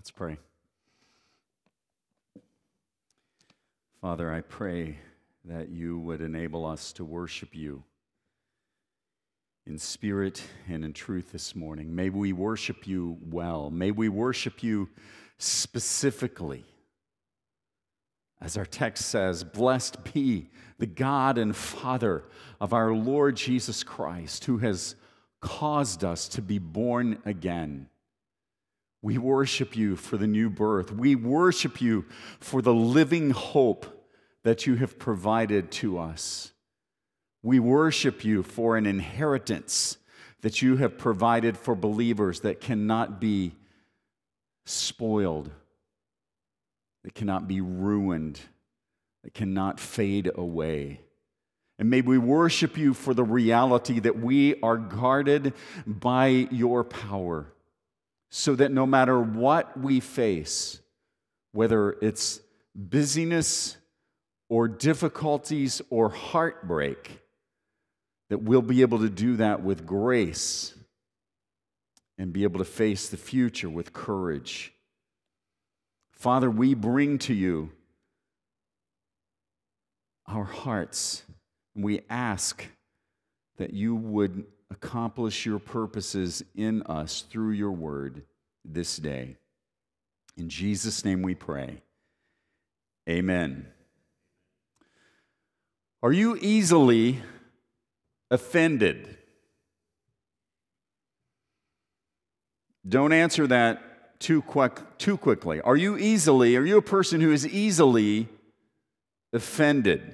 Let's pray. Father, I pray that you would enable us to worship you in spirit and in truth this morning. May we worship you well. May we worship you specifically. As our text says, blessed be the God and Father of our Lord Jesus Christ, who has caused us to be born again. We worship you for the new birth. We worship you for the living hope that you have provided to us. We worship you for an inheritance that you have provided for believers that cannot be spoiled, that cannot be ruined, that cannot fade away. And may we worship you for the reality that we are guarded by your power, so that no matter what we face, whether it's busyness or difficulties or heartbreak, that we'll be able to do that with grace and be able to face the future with courage. Father, we bring to you our hearts, and we ask that you would accomplish your purposes in us through your word this day. In Jesus' name we pray. Amen. Are you easily offended? Don't answer that too quickly. Are you a person who is easily offended?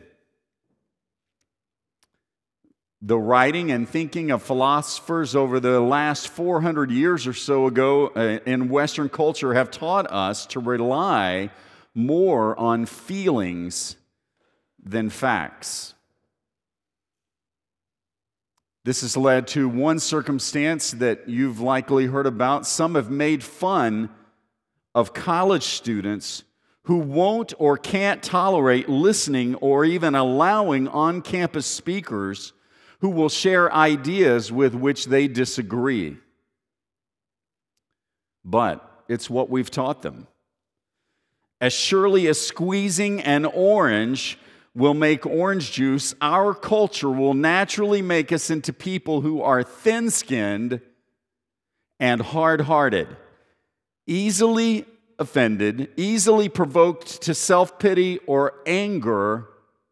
The writing and thinking of philosophers over the last 400 years or so ago in Western culture have taught us to rely more on feelings than facts. This has led to one circumstance that you've likely heard about. Some have made fun of college students who won't or can't tolerate listening or even allowing on-campus speakers who will share ideas with which they disagree. But it's what we've taught them. As surely as squeezing an orange will make orange juice, our culture will naturally make us into people who are thin-skinned and hard-hearted, easily offended, easily provoked to self-pity or anger,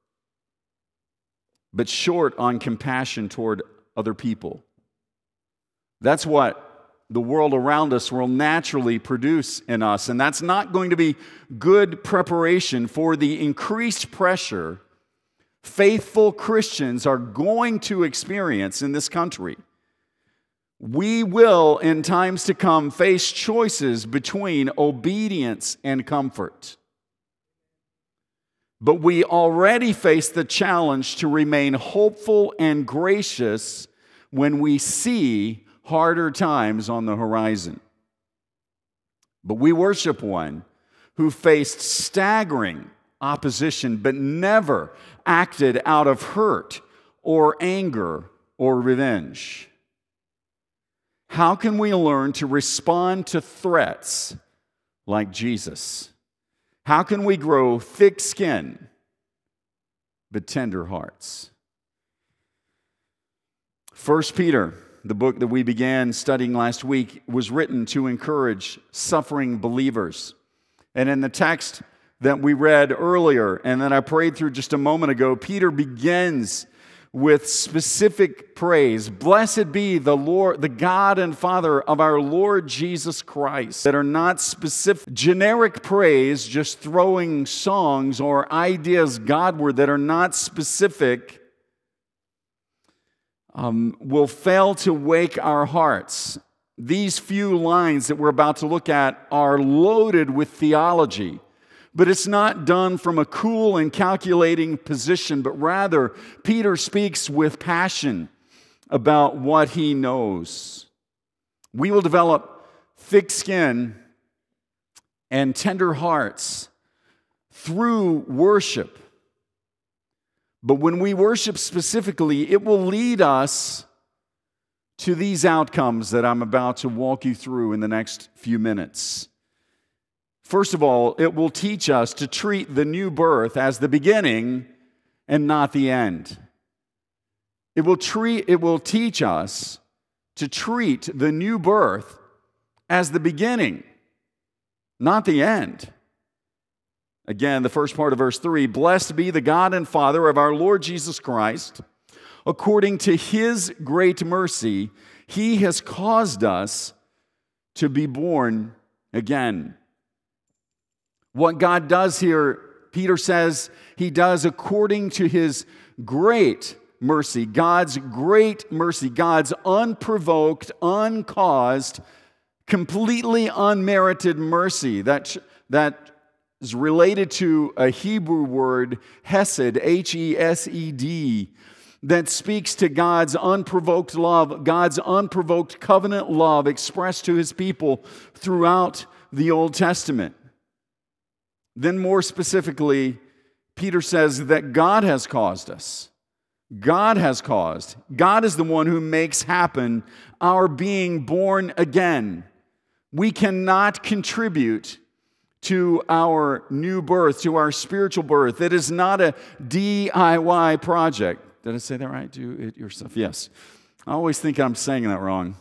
but short on compassion toward other people. That's what the world around us will naturally produce in us, and that's not going to be good preparation for the increased pressure faithful Christians are going to experience in this country. We will, in times to come, face choices between obedience and comfort. But we already face the challenge to remain hopeful and gracious when we see harder times on the horizon. But we worship one who faced staggering opposition but never acted out of hurt or anger or revenge. How can we learn to respond to threats like Jesus? How can we grow thick skin but tender hearts? 1 Peter, the book that we began studying last week, was written to encourage suffering believers. And in the text that we read earlier and that I prayed through just a moment ago, Peter begins with specific praise. Blessed be the Lord, the God and Father of our Lord Jesus Christ. That are not specific, generic praise, just throwing songs or ideas Godward that are not specific, will fail to wake our hearts. These few lines that we're about to look at are loaded with theology. But it's not done from a cool and calculating position, but rather Peter speaks with passion about what he knows. We will develop thick skin and tender hearts through worship. But when we worship specifically, it will lead us to these outcomes that I'm about to walk you through in the next few minutes. First of all, it will teach us to treat the new birth as the beginning and not the end. It will teach us to treat the new birth as the beginning, not the end. Again, the first part of verse 3, blessed be the God and Father of our Lord Jesus Christ. According to his great mercy, he has caused us to be born again. What God does here, Peter says he does according to his great mercy, God's great mercy, God's unprovoked, uncaused, completely unmerited mercy that is related to a Hebrew word, hesed, H-E-S-E-D, that speaks to God's unprovoked love, God's unprovoked covenant love expressed to his people throughout the Old Testament. Then more specifically, Peter says that God has caused us. God has caused. God is the one who makes happen our being born again. We cannot contribute to our new birth, to our spiritual birth. It is not a DIY project. Did I say that right? Do it yourself. Yes. I always think I'm saying that wrong.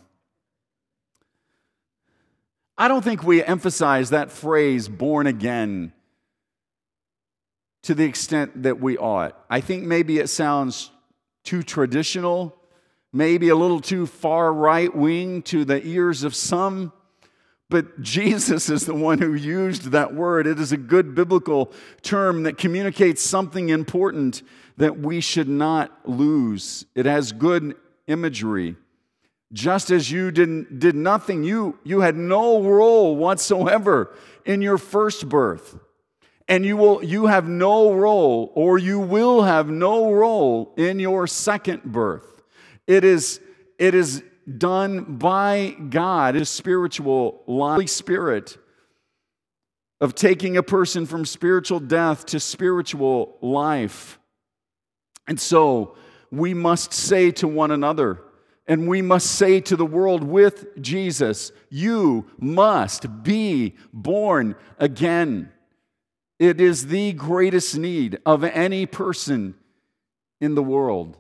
I don't think we emphasize that phrase, born again, to the extent that we ought. I think maybe it sounds too traditional, maybe a little too far right-wing to the ears of some. But Jesus is the one who used that word. It is a good biblical term that communicates something important that we should not lose. It has good imagery. Just as you did nothing, you had no role whatsoever in your first birth. And you have no role, or you will have no role in your second birth. It is done by God, His spiritual Holy Spirit, of taking a person from spiritual death to spiritual life. And so we must say to one another, and we must say to the world with Jesus, you must be born again. It is the greatest need of any person in the world.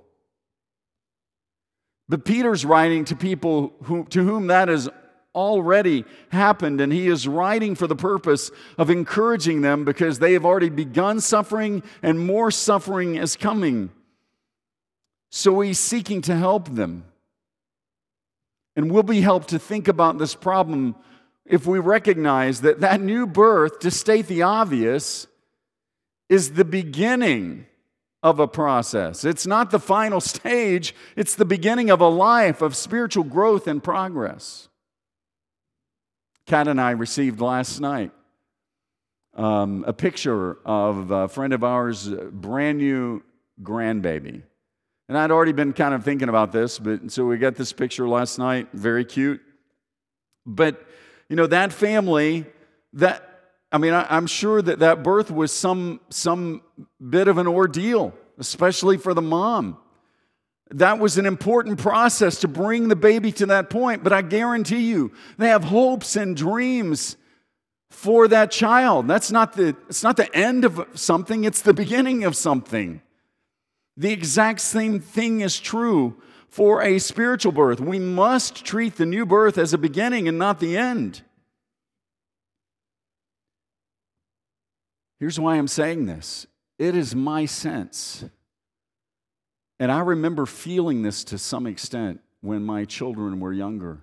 But Peter's writing to people to whom that has already happened, and he is writing for the purpose of encouraging them because they have already begun suffering and more suffering is coming. So he's seeking to help them. And we'll be helped to think about this problem if we recognize that new birth, to state the obvious, is the beginning of a process. It's not the final stage. It's the beginning of a life of spiritual growth and progress. Kat and I received last night a picture of a friend of ours' brand new grandbaby. And I'd already been kind of thinking about this, but so we got this picture last night, very cute. But, that family, I'm sure that birth was some bit of an ordeal, especially for the mom. That was an important process to bring the baby to that point, but I guarantee you, they have hopes and dreams for that child. It's not the end of something, it's the beginning of something. The exact same thing is true for a spiritual birth. We must treat the new birth as a beginning and not the end. Here's why I'm saying this. It is my sense, and I remember feeling this to some extent when my children were younger,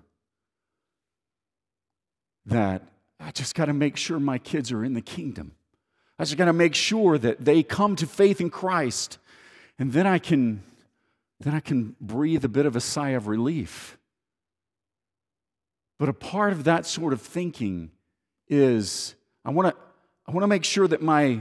that I just got to make sure my kids are in the kingdom. I just got to make sure that they come to faith in Christ, and then I can breathe a bit of a sigh of relief. But a part of that sort of thinking is I want to make sure that my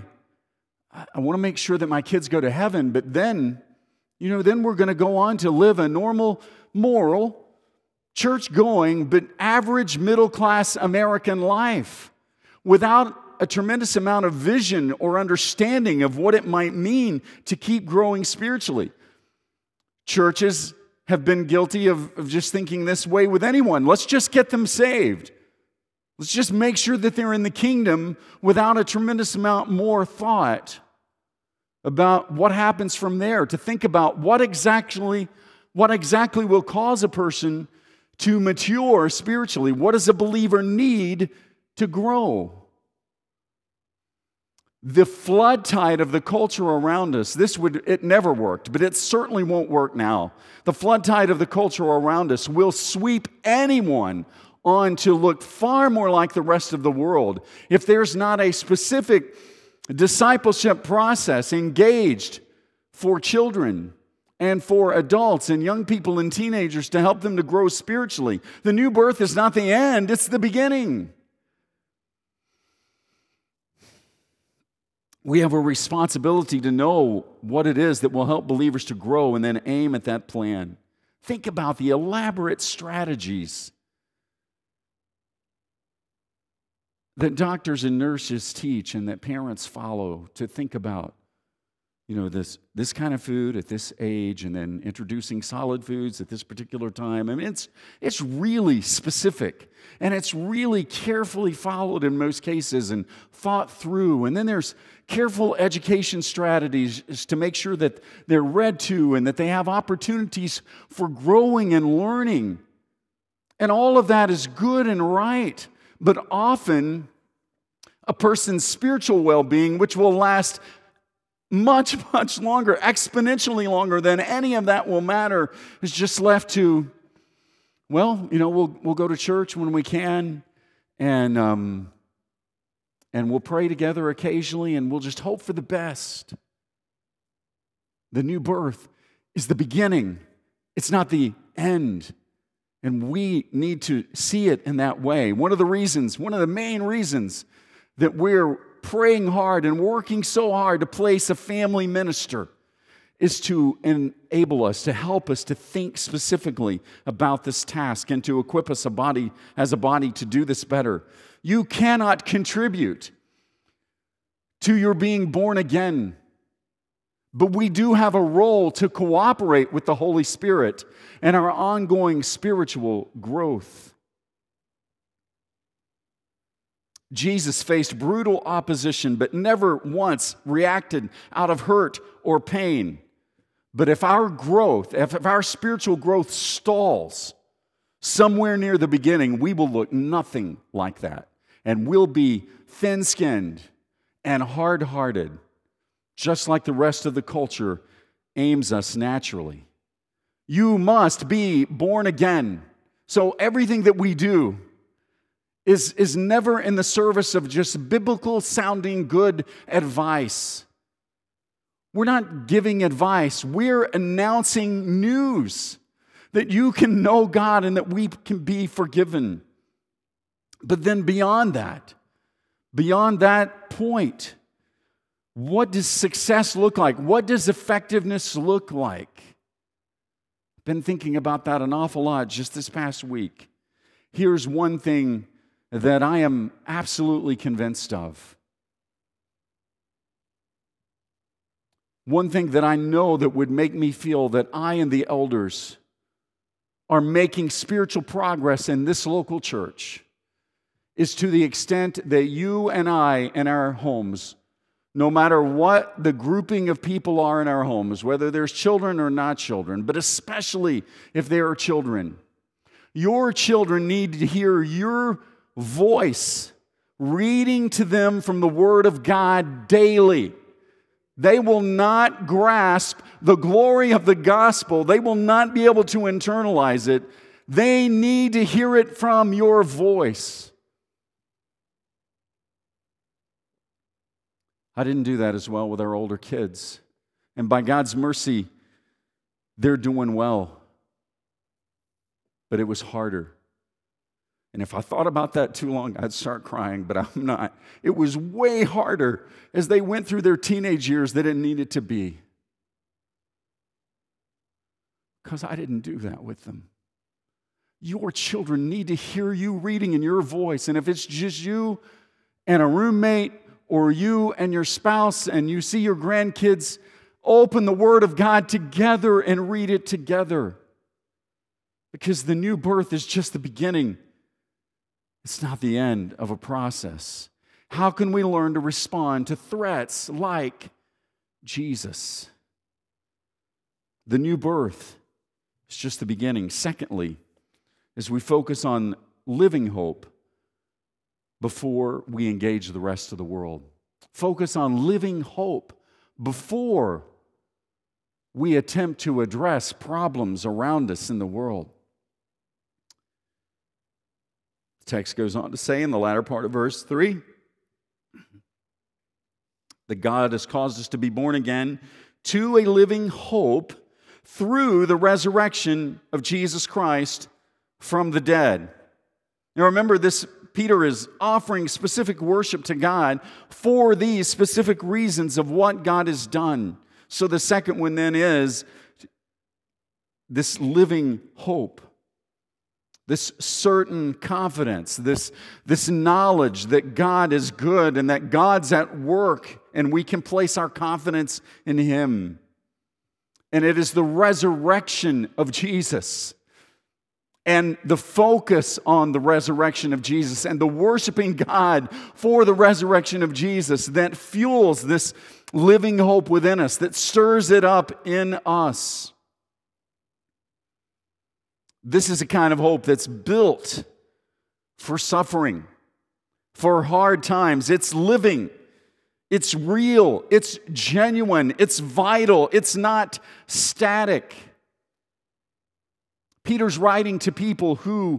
kids go to heaven, but then we're going to go on to live a normal, moral, church-going, but average middle-class American life without a tremendous amount of vision or understanding of what it might mean to keep growing spiritually. Churches have been guilty of just thinking this way with anyone. Let's just get them saved. Let's just make sure that they're in the kingdom without a tremendous amount more thought about what happens from there, to think about what exactly will cause a person to mature spiritually. What does a believer need to grow? The flood tide of the culture around us, it never worked, but it certainly won't work now. The flood tide of the culture around us will sweep anyone on to look far more like the rest of the world if there's not a specific discipleship process engaged for children and for adults and young people and teenagers to help them to grow spiritually. The new birth is not the end, it's the beginning. We have a responsibility to know what it is that will help believers to grow and then aim at that plan. Think about the elaborate strategies that doctors and nurses teach and that parents follow to think about, this kind of food at this age and then introducing solid foods at this particular time. I mean, it's really specific and it's really carefully followed in most cases and thought through. And then there's careful education strategies to make sure that they're read to and that they have opportunities for growing and learning. And all of that is good and right. But often, a person's spiritual well-being, which will last much, much longer, exponentially longer than any of that will matter, is just left to, we'll go to church when we can, and we'll pray together occasionally, and we'll just hope for the best. The new birth is the beginning. It's not the end. And we need to see it in that way. One of the main reasons that we're praying hard and working so hard to place a family minister is to enable us, to help us to think specifically about this task and to equip us as a body to do this better. You cannot contribute to your being born again, but we do have a role to cooperate with the Holy Spirit and our ongoing spiritual growth. Jesus faced brutal opposition, but never once reacted out of hurt or pain. But if our spiritual growth stalls somewhere near the beginning, we will look nothing like that. And we'll be thin-skinned and hard-hearted, just like the rest of the culture aims us naturally. You must be born again. So everything that we do is never in the service of just biblical-sounding good advice. We're not giving advice. We're announcing news that you can know God and that we can be forgiven. But then beyond that point, what does success look like? What does effectiveness look like? I've been thinking about that an awful lot just this past week. Here's one thing that I am absolutely convinced of. One thing that I know that would make me feel that I and the elders are making spiritual progress in this local church is to the extent that you and I in our homes, no matter what the grouping of people are in our homes, whether there's children or not children, but especially if there are children, your children need to hear your voice reading to them from the Word of God daily. They will not grasp the glory of the gospel. They will not be able to internalize it. They need to hear it from your voice. I didn't do that as well with our older kids. And by God's mercy, they're doing well. But it was harder. And if I thought about that too long, I'd start crying, but I'm not. It was way harder as they went through their teenage years than it needed to be. Because I didn't do that with them. Your children need to hear you reading in your voice. And if it's just you and a roommate or you and your spouse and you see your grandkids, open the Word of God together and read it together. Because the new birth is just the beginning. It's not the end of a process. How can we learn to respond to threats like Jesus? The new birth is just the beginning. Secondly, as we focus on living hope before we engage the rest of the world. Focus on living hope before we attempt to address problems around us in the world. The text goes on to say in the latter part of verse 3 that God has caused us to be born again to a living hope through the resurrection of Jesus Christ from the dead. Now remember, Peter is offering specific worship to God for these specific reasons of what God has done. So the second one then is this living hope, this certain confidence, this knowledge that God is good and that God's at work and we can place our confidence in Him. And it is the resurrection of Jesus and the focus on the resurrection of Jesus and the worshiping God for the resurrection of Jesus that fuels this living hope within us, that stirs it up in us. This is a kind of hope that's built for suffering, for hard times. It's living. It's real. It's genuine. It's vital. It's not static. Peter's writing to people who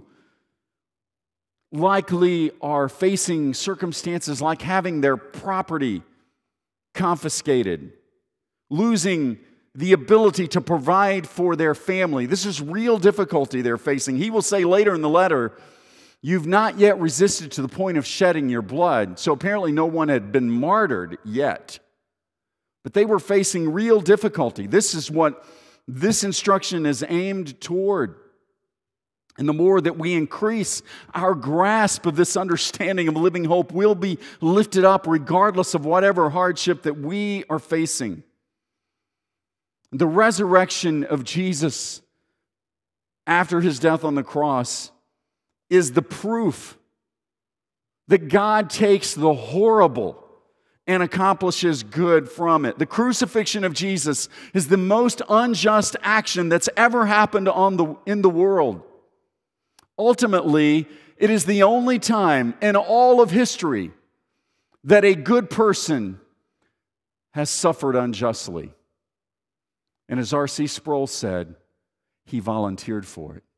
likely are facing circumstances like having their property confiscated, losing the ability to provide for their family. This is real difficulty they're facing. He will say later in the letter, you've not yet resisted to the point of shedding your blood. So apparently no one had been martyred yet. But they were facing real difficulty. This is what this instruction is aimed toward. And the more that we increase our grasp of this understanding of living hope, we'll be lifted up regardless of whatever hardship that we are facing. The resurrection of Jesus after His death on the cross is the proof that God takes the horrible and accomplishes good from it. The crucifixion of Jesus is the most unjust action that's ever happened in the world. Ultimately, it is the only time in all of history that a good person has suffered unjustly. And as R.C. Sproul said, he volunteered for it.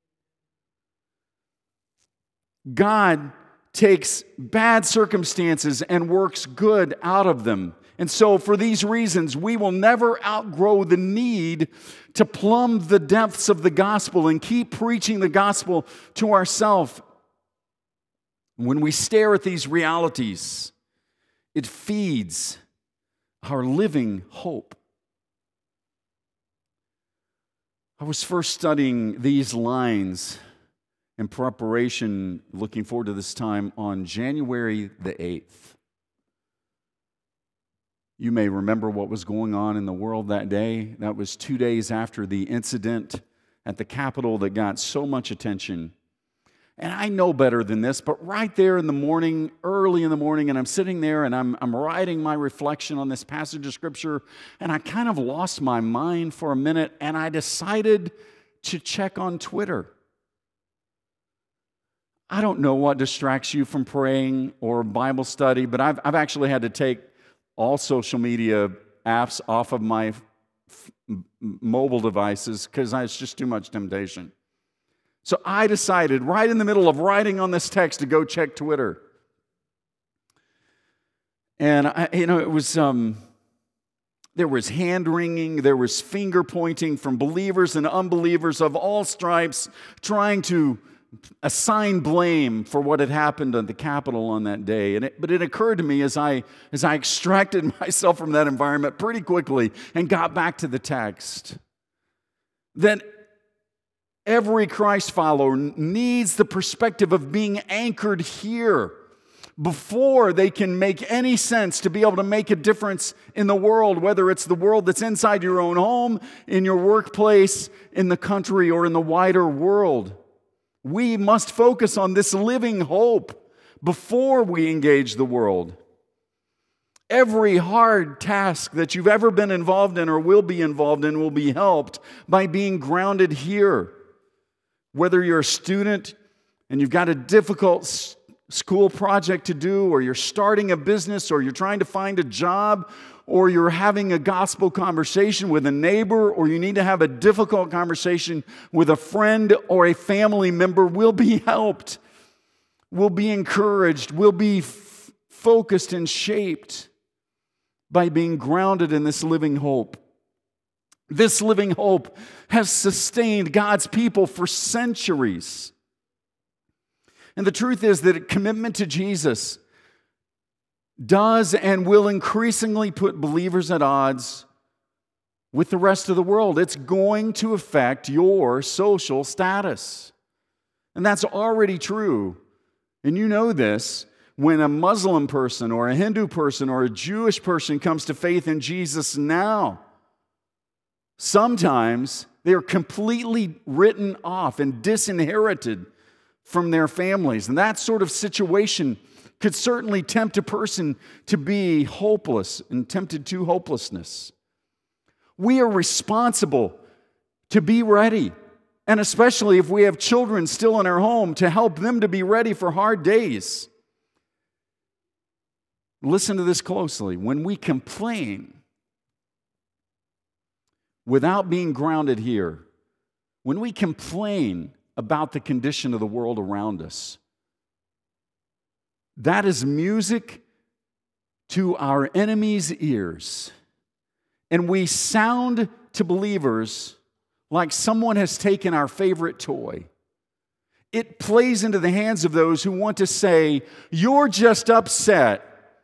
God takes bad circumstances and works good out of them. And so for these reasons, we will never outgrow the need to plumb the depths of the gospel and keep preaching the gospel to ourselves. When we stare at these realities, it feeds our living hope. I was first studying these lines in preparation, looking forward to this time, on January the 8th. You may remember what was going on in the world that day. That was 2 days after the incident at the Capitol that got so much attention. And I know better than this, but right there in the morning, early in the morning, and I'm sitting there and I'm writing my reflection on this passage of Scripture, and I kind of lost my mind for a minute, and I decided to check on Twitter. I don't know what distracts you from praying or Bible study, but I've actually had to take all social media apps off of my mobile devices because it's just too much temptation. So I decided right in the middle of writing on this text to go check Twitter. And it was there was hand-wringing, there was finger-pointing from believers and unbelievers of all stripes trying to assign blame for what had happened at the Capitol on that day. But it occurred to me as I extracted myself from that environment pretty quickly and got back to the text that every Christ follower needs the perspective of being anchored here before they can make any sense to be able to make a difference in the world, whether it's the world that's inside your own home, in your workplace, in the country, or in the wider world. We must focus on this living hope before we engage the world. Every hard task that you've ever been involved in or will be involved in will be helped by being grounded here. Whether you're a student and you've got a difficult school project to do, or you're starting a business, or you're trying to find a job, or you're having a gospel conversation with a neighbor, or you need to have a difficult conversation with a friend or a family member, will be helped, will be encouraged, will be focused and shaped by being grounded in this living hope. This living hope has sustained God's people for centuries. And the truth is that a commitment to Jesus does and will increasingly put believers at odds with the rest of the world. It's going to affect your social status. And that's already true. And you know this. When a Muslim person or a Hindu person or a Jewish person comes to faith in Jesus now, sometimes they are completely written off and disinherited from their families. And that sort of situation could certainly tempt a person to be hopeless and tempted to hopelessness. We are responsible to be ready, and especially if we have children still in our home, to help them to be ready for hard days. Listen to this closely. When we complain without being grounded here, when we complain about the condition of the world around us, that is music to our enemies' ears. And we sound to believers like someone has taken our favorite toy. It plays into the hands of those who want to say, "You're just upset,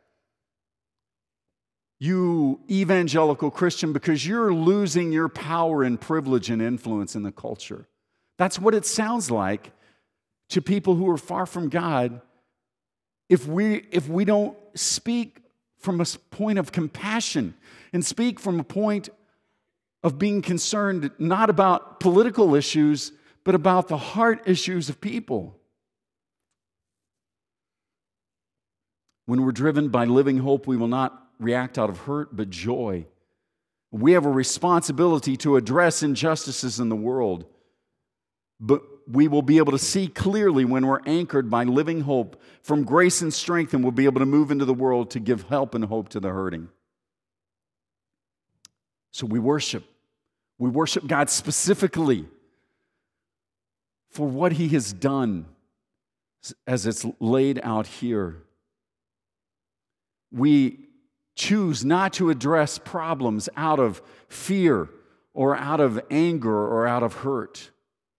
you evangelical Christian, because you're losing your power and privilege and influence in the culture." That's what it sounds like to people who are far from God if we don't speak from a point of compassion and speak from a point of being concerned not about political issues, but about the heart issues of people. When we're driven by living hope, we will not react out of hurt, but joy. We have a responsibility to address injustices in the world, but we will be able to see clearly when we're anchored by living hope from grace and strength, and we'll be able to move into the world to give help and hope to the hurting. So we worship. We worship God specifically for what He has done as it's laid out here. We choose not to address problems out of fear or out of anger or out of hurt.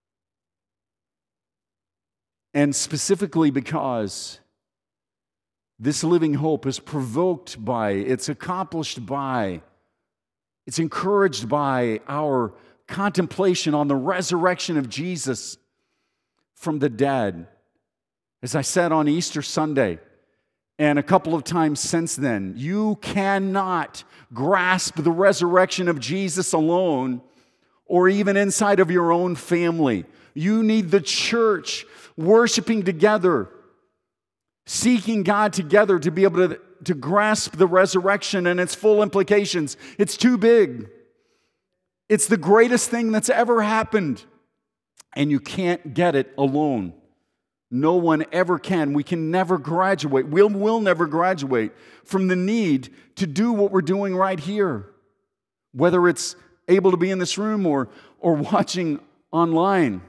And specifically because this living hope is provoked by, it's accomplished by, it's encouraged by our contemplation on the resurrection of Jesus from the dead. As I said on Easter Sunday, and a couple of times since then, you cannot grasp the resurrection of Jesus alone or even inside of your own family. You need the church worshiping together, seeking God together to be able to grasp the resurrection and its full implications. It's too big. It's the greatest thing that's ever happened, and you can't get it alone. No one ever can. We can never graduate. We'll never graduate from the need to do what we're doing right here, whether it's able to be in this room or watching online.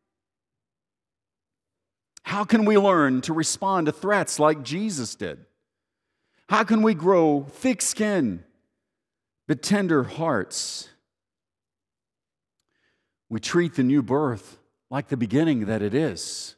How can we learn to respond to threats like Jesus did? How can we grow thick skin but tender hearts? We treat the new birth like the beginning that it is.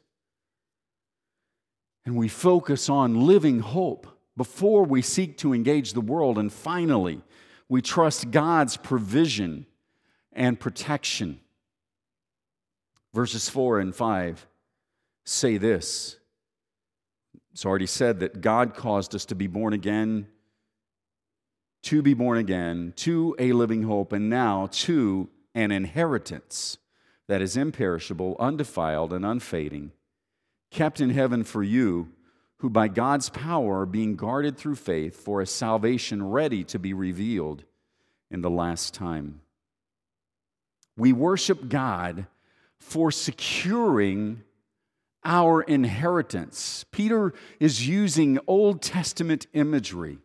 And we focus on living hope before we seek to engage the world. And finally, we trust God's provision and protection. Verses 4 and 5 say this. It's already said that God caused us to be born again, to a living hope, and now to an inheritance that is imperishable, undefiled, and unfading, kept in heaven for you, who by God's power are being guarded through faith for a salvation ready to be revealed in the last time. We worship God for securing our inheritance. Peter is using Old Testament imagery.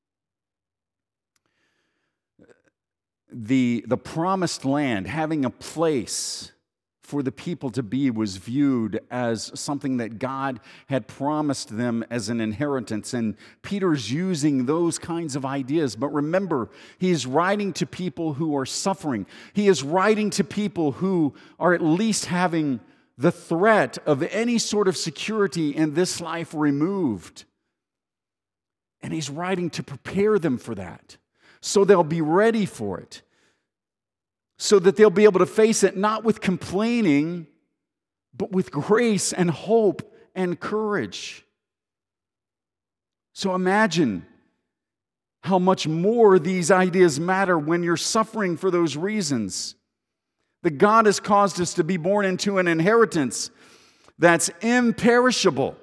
The promised land, having a place for the people to be, was viewed as something that God had promised them as an inheritance. And Peter's using those kinds of ideas. But remember, he is writing to people who are suffering. He is writing to people who are at least having the threat of any sort of security in this life removed. And he's writing to prepare them for that, so they'll be ready for it, so that they'll be able to face it not with complaining, but with grace and hope and courage. So imagine how much more these ideas matter when you're suffering for those reasons. That God has caused us to be born into an inheritance that's imperishable.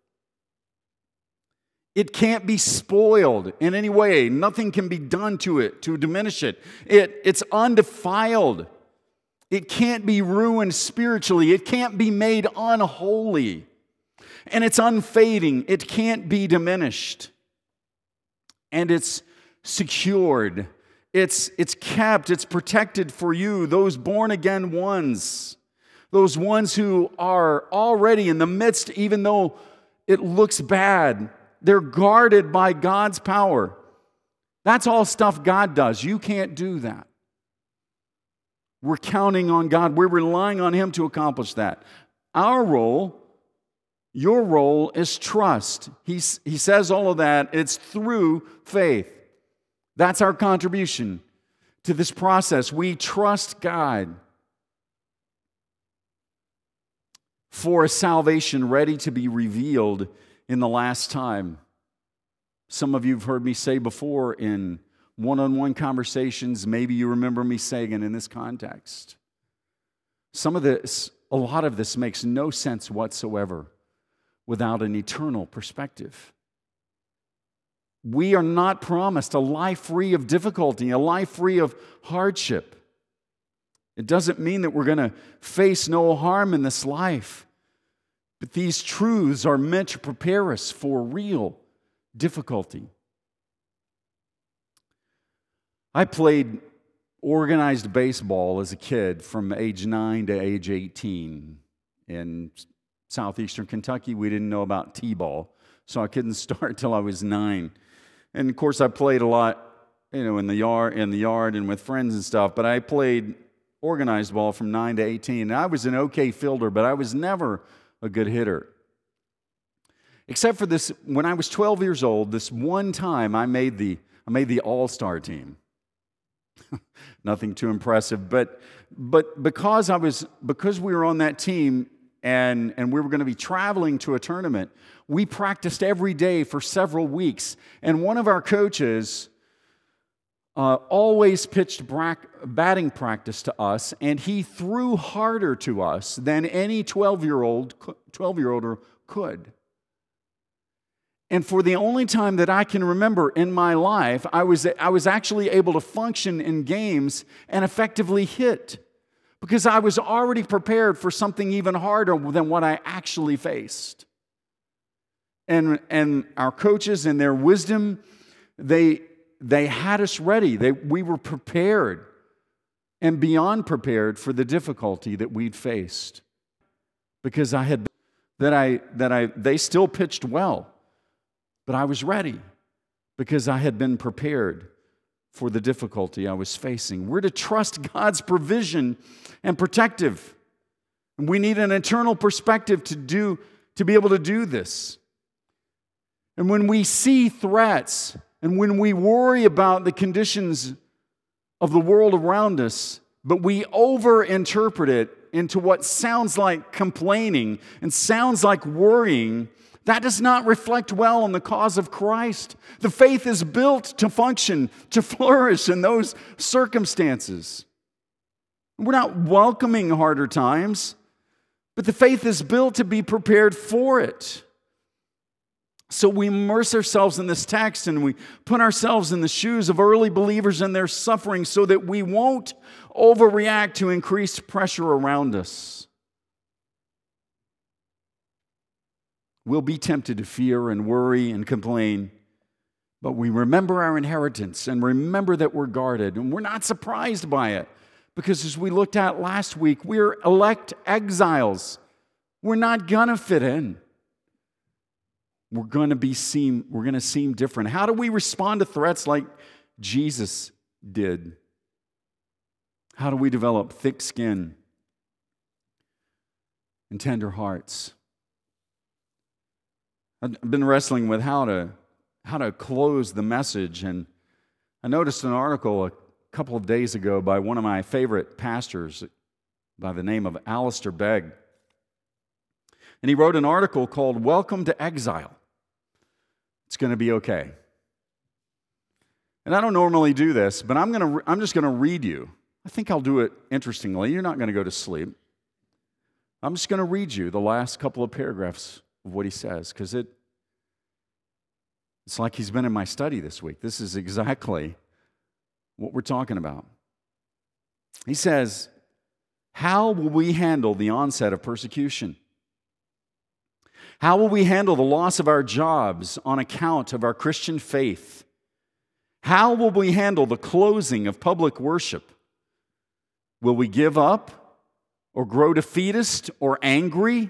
It can't be spoiled in any way. Nothing can be done to it to diminish it. It's undefiled. It can't be ruined spiritually. It can't be made unholy. And it's unfading. It can't be diminished. And it's secured. It's kept, it's protected for you, those born-again ones, those ones who are already in the midst, even though it looks bad. They're guarded by God's power. That's all stuff God does. You can't do that. We're counting on God. We're relying on Him to accomplish that. Our role, your role, is trust. He says all of that. It's through faith. That's our contribution to this process. We trust God for a salvation ready to be revealed in the last time. Some of you have heard me say before in one-on-one conversations, maybe you remember me saying it in this context. A lot of this makes no sense whatsoever without an eternal perspective. We are not promised a life free of difficulty, a life free of hardship. It doesn't mean that we're going to face no harm in this life. But these truths are meant to prepare us for real difficulty. I played organized baseball as a kid from age 9 to age 18. In southeastern Kentucky, we didn't know about t-ball, so I couldn't start till I was 9. And of course, I played a lot, in the yard and with friends and stuff. But I played organized ball from 9 to 18. And I was an okay fielder, but I was never a good hitter. Except for this, when I was 12 years old, this one time I made the all-star team. Nothing too impressive, but because we were on that team and we were going to be traveling to a tournament, we practiced every day for several weeks. And one of our coaches always pitched batting practice to us, and he threw harder to us than any 12-year-older could. And for the only time that I can remember in my life, I was actually able to function in games and effectively hit, because I was already prepared for something even harder than what I actually faced. And our coaches, in their wisdom, they had us ready. We were prepared and beyond prepared for the difficulty that we'd faced, because they still pitched well. But I was ready because I had been prepared for the difficulty I was facing. We're to trust God's provision and protective. And we need an eternal perspective to be able to do this. And when we see threats and when we worry about the conditions of the world around us, but we overinterpret it into what sounds like complaining and sounds like worrying, that does not reflect well on the cause of Christ. The faith is built to function, to flourish in those circumstances. We're not welcoming harder times, but the faith is built to be prepared for it. So we immerse ourselves in this text and we put ourselves in the shoes of early believers and their suffering so that we won't overreact to increased pressure around us. We'll be tempted to fear and worry and complain, but we remember our inheritance and remember that we're guarded, and we're not surprised by it because, as we looked at last week, we're elect exiles. We're not going to fit in. We're going to seem different. How do we respond to threats like Jesus did? How do we develop thick skin and tender hearts? I've been wrestling with how to close the message, and I noticed an article a couple of days ago by one of my favorite pastors by the name of Alistair Begg. And he wrote an article called "Welcome to Exile. It's going to be okay." And I don't normally do this, but I'm just going to read you. I think I'll do it interestingly. You're not going to go to sleep. I'm just going to read you the last couple of paragraphs of what he says, because it's like he's been in my study this week. This is exactly what we're talking about. He says, "How will we handle the onset of persecution? How will we handle the loss of our jobs on account of our Christian faith? How will we handle the closing of public worship? Will we give up or grow defeatist or angry?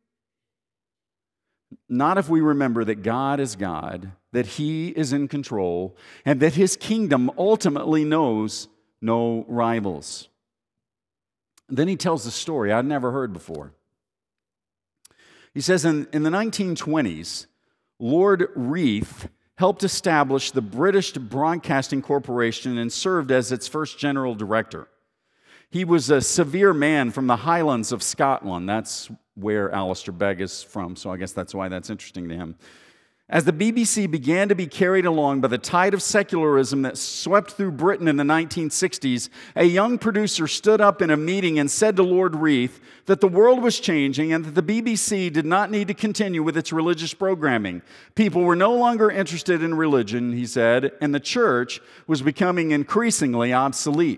Not if we remember that God is God, that He is in control, and that His kingdom ultimately knows no rivals." Then he tells a story I'd never heard before. He says in the 1920s, Lord Reith helped establish the British Broadcasting Corporation and served as its first general director. He was a severe man from the Highlands of Scotland. That's where Alistair Begg is from, so I guess that's why that's interesting to him. As the BBC began to be carried along by the tide of secularism that swept through Britain in the 1960s, a young producer stood up in a meeting and said to Lord Reith that the world was changing and that the BBC did not need to continue with its religious programming. People were no longer interested in religion, he said, and the church was becoming increasingly obsolete.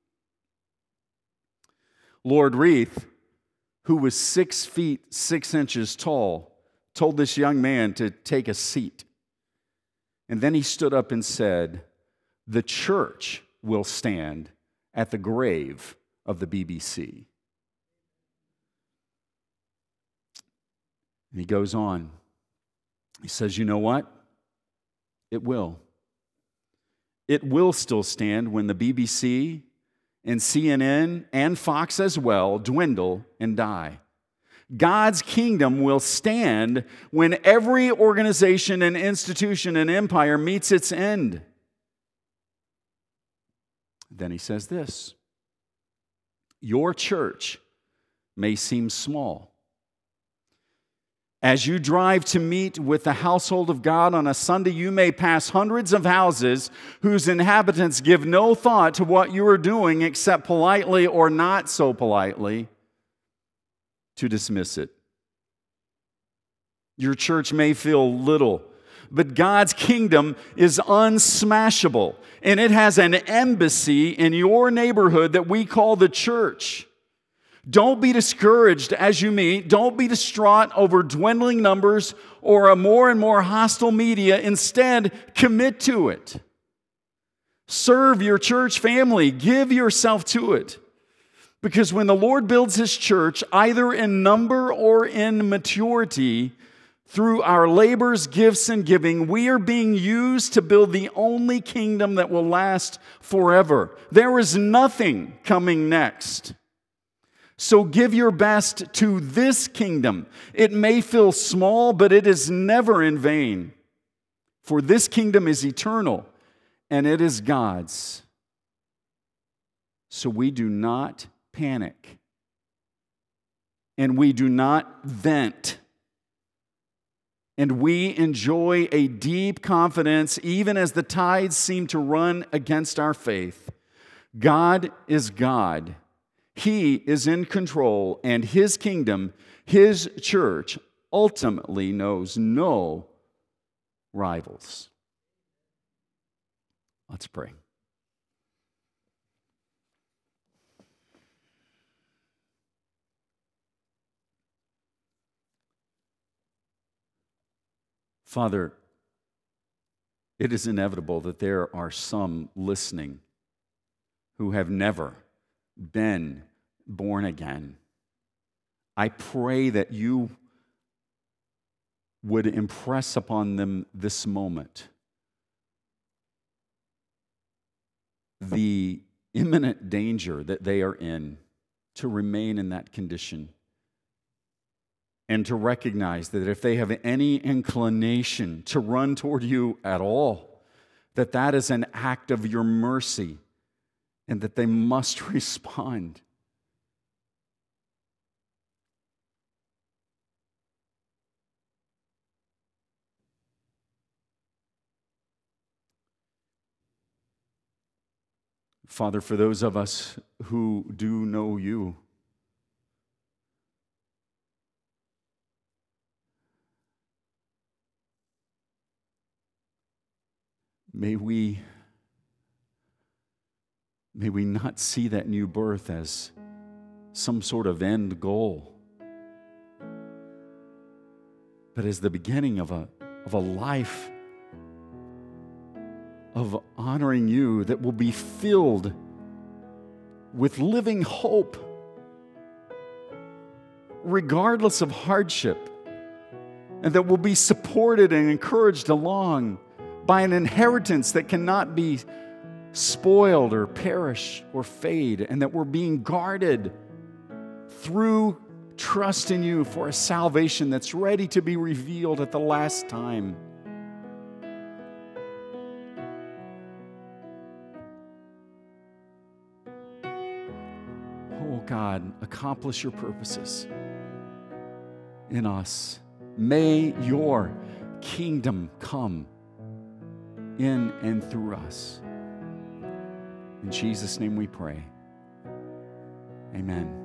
Lord Reith, who was 6 feet 6 inches tall, told this young man to take a seat. And then he stood up and said, "The church will stand at the grave of the BBC." And he goes on. He says, "You know what? It will. It will still stand when the BBC and CNN and Fox as well dwindle and die. God's kingdom will stand when every organization and institution and empire meets its end." Then he says this, "Your church may seem small. As you drive to meet with the household of God on a Sunday, you may pass hundreds of houses whose inhabitants give no thought to what you are doing except politely or not so politely to dismiss it. Your church may feel little, but God's kingdom is unsmashable, and it has an embassy in your neighborhood that we call the church. Don't be discouraged as you meet. Don't be distraught over dwindling numbers or a more and more hostile media. Instead, commit to it. Serve your church family. Give yourself to it. Because when the Lord builds His church, either in number or in maturity, through our labors, gifts, and giving, we are being used to build the only kingdom that will last forever. There is nothing coming next. So give your best to this kingdom. It may feel small, but it is never in vain. For this kingdom is eternal, and it is God's. So we do not panic, and we do not vent, and we enjoy a deep confidence even as the tides seem to run against our faith. God is God, He is in control, and His kingdom, His church, ultimately knows no rivals. Let's pray. Father, it is inevitable that there are some listening who have never been born again. I pray that you would impress upon them this moment the imminent danger that they are in to remain in that condition, and to recognize that if they have any inclination to run toward you at all, that that is an act of your mercy and that they must respond. Father, for those of us who do know you, may we not see that new birth as some sort of end goal, but as the beginning of a life of honoring you that will be filled with living hope, regardless of hardship, and that will be supported and encouraged along by an inheritance that cannot be spoiled or perish or fade, and that we're being guarded through trust in you for a salvation that's ready to be revealed at the last time. Oh God, accomplish your purposes in us. May your kingdom come in and through us. In Jesus' name we pray. Amen.